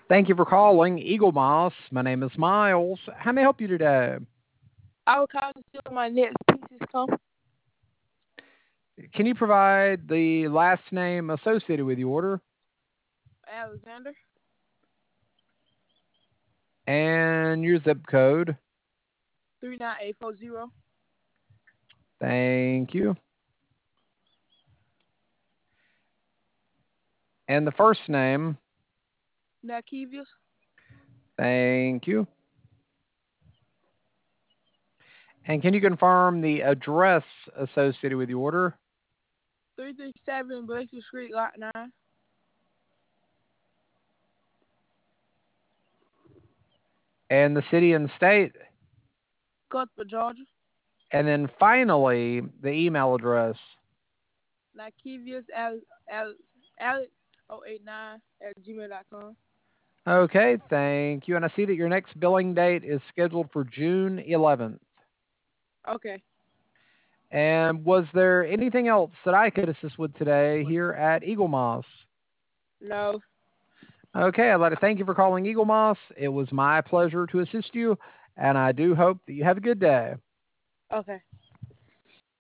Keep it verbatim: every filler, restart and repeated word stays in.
Thank you for calling Eagle Moss. My name is Miles. How may I help you today? I was calling to see when my next pieces come. Can you provide the last name associated with the order Alexander, and your zip code? three nine eight four zero. Thank you. And the first name? Nakivius, Thank you. And can you confirm the address associated with the order three three seven Blazer Street, Lot nine, and the city and state? Cuthbert, Georgia. And then finally, the email address. Nakivius Alex, Alex, Alex oh eight nine at gmail dot com. Okay, thank you. And I see that your next billing date is scheduled for June eleventh. Okay. And was there anything else that I could assist with today here at Eagle Moss? No. Okay, I'd like to thank you for calling Eagle Moss. It was my pleasure to assist you, and I do hope that you have a good day. Okay.